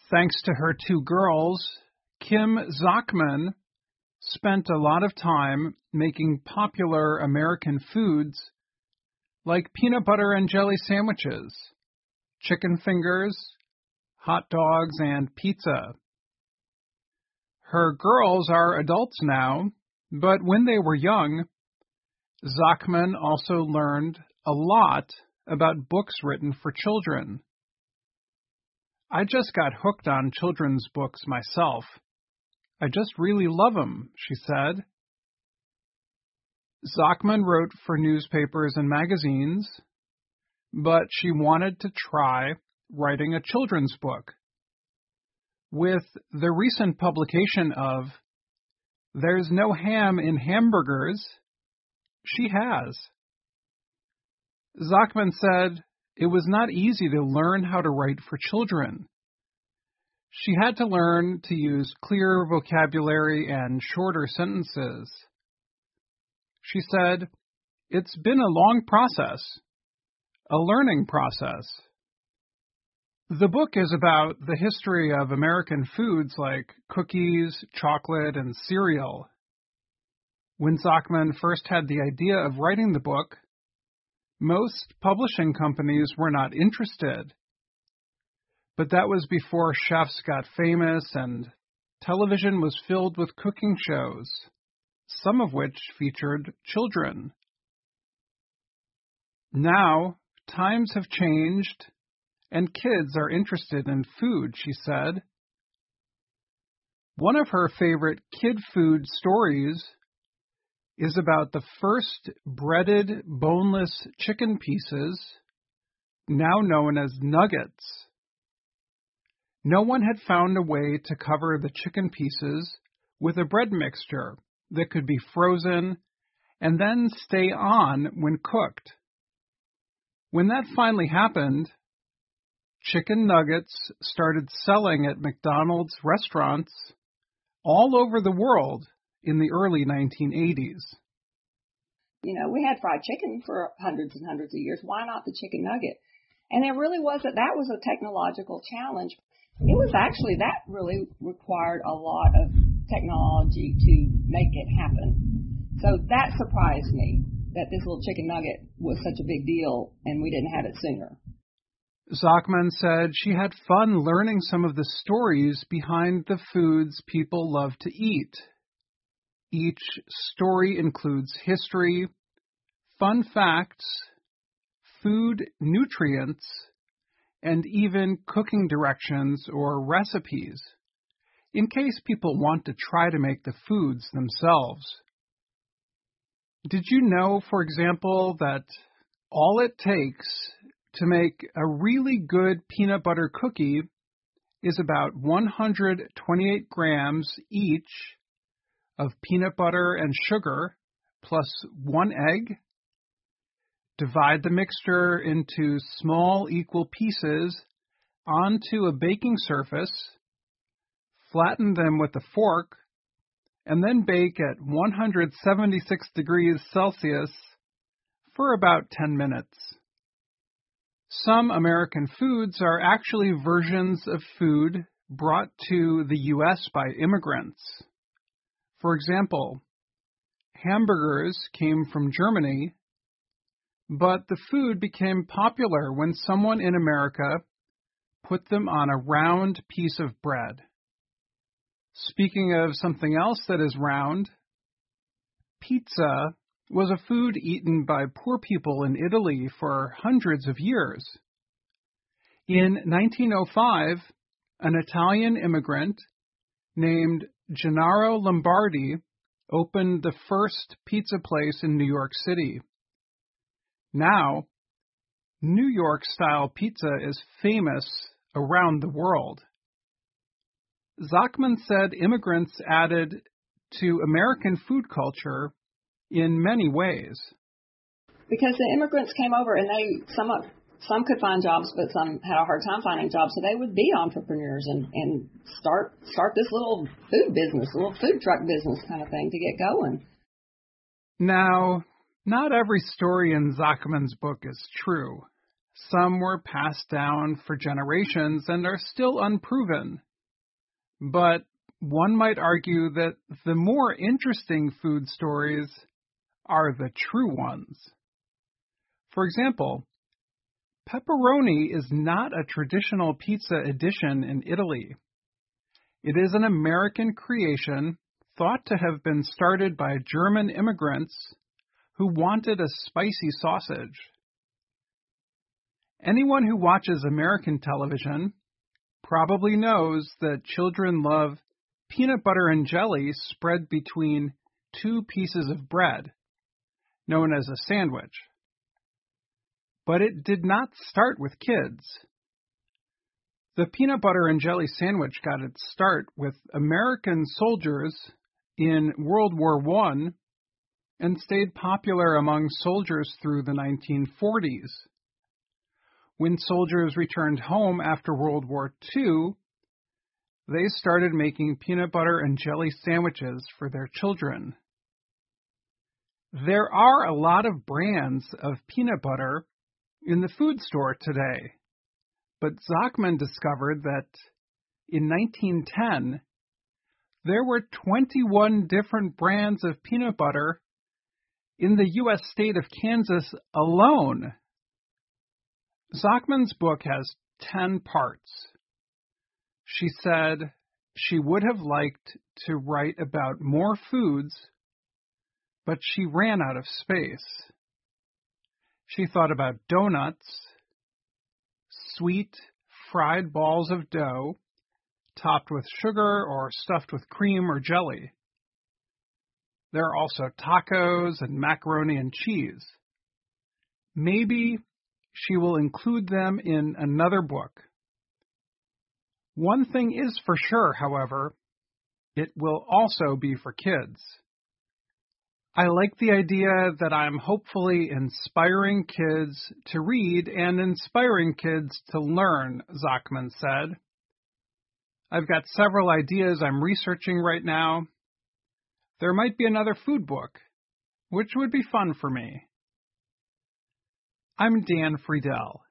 Thanks to her two girls, Kim Zachman spent a lot of time making popular American foods like peanut butter and jelly sandwiches, chicken fingers, hot dogs, and pizza. Her girls are adults now, but when they were young, Zachman also learned a lot about books written for children. I just got hooked on children's books myself. I just really love them, she said. Zachman wrote for newspapers and magazines, but she wanted to try writing a children's book. With the recent publication of There's No Ham in Hamburgers, she has. Zachman said it was not easy to learn how to write for children. She had to learn to use clear vocabulary and shorter sentences. She said, "It's been a long process, a learning process." The book is about the history of American foods like cookies, chocolate, and cereal. When Zachman first had the idea of writing the book, most publishing companies were not interested. But that was before chefs got famous and television was filled with cooking shows, some of which featured children. Now, times have changed, and kids are interested in food, she said. One of her favorite kid food stories is about the first breaded, boneless chicken pieces, now known as nuggets. No one had found a way to cover the chicken pieces with a bread mixture that could be frozen and then stay on when cooked. When that finally happened, chicken nuggets started selling at McDonald's restaurants all over the world in the early 1980s. You know, we had fried chicken for hundreds and hundreds of years. Why not the chicken nugget? And it really wasn't, that was a technological challenge. It was actually, that really required a lot of technology to make it happen. So that surprised me, that this little chicken nugget was such a big deal and we didn't have it sooner. Zachman said she had fun learning some of the stories behind the foods people love to eat. Each story includes history, fun facts, food nutrients, and even cooking directions or recipes, in case people want to try to make the foods themselves. Did you know, for example, that all it takes to make a really good peanut butter cookie is about 128 grams each of peanut butter and sugar plus 1 egg? Divide the mixture into small equal pieces onto a baking surface, flatten them with a fork, and then bake at 176 degrees Celsius for about 10 minutes. Some American foods are actually versions of food brought to the U.S. by immigrants. For example, hamburgers came from Germany, but the food became popular when someone in America put them on a round piece of bread. Speaking of something else that is round, pizza was a food eaten by poor people in Italy for hundreds of years. In 1905, an Italian immigrant named Gennaro Lombardi opened the first pizza place in New York City. Now, New York-style pizza is famous around the world. Zachman said immigrants added to American food culture in many ways. Because the immigrants came over and some could find jobs, but some had a hard time finding jobs, so they would be entrepreneurs and start this little food business, a little food truck business kind of thing to get going. Now, not every story in Zachman's book is true. Some were passed down for generations and are still unproven. But one might argue that the more interesting food stories are the true ones. For example, pepperoni is not a traditional pizza addition in Italy. It is an American creation thought to have been started by German immigrants who wanted a spicy sausage. Anyone who watches American television probably knows that children love peanut butter and jelly spread between two pieces of bread, known as a sandwich. But it did not start with kids. The peanut butter and jelly sandwich got its start with American soldiers in World War I and stayed popular among soldiers through the 1940s. When soldiers returned home after World War II, they started making peanut butter and jelly sandwiches for their children. There are a lot of brands of peanut butter in the food store today, but Zachman discovered that in 1910, there were 21 different brands of peanut butter in the U.S. state of Kansas alone. Zachman's book has 10 parts. She said she would have liked to write about more foods, but she ran out of space. She thought about donuts, sweet fried balls of dough, topped with sugar or stuffed with cream or jelly. There are also tacos and macaroni and cheese. Maybe she will include them in another book. One thing is for sure, however, it will also be for kids. I like the idea that I'm hopefully inspiring kids to read and inspiring kids to learn, Zachman said. I've got several ideas I'm researching right now. There might be another food book, which would be fun for me. I'm Dan Friedel.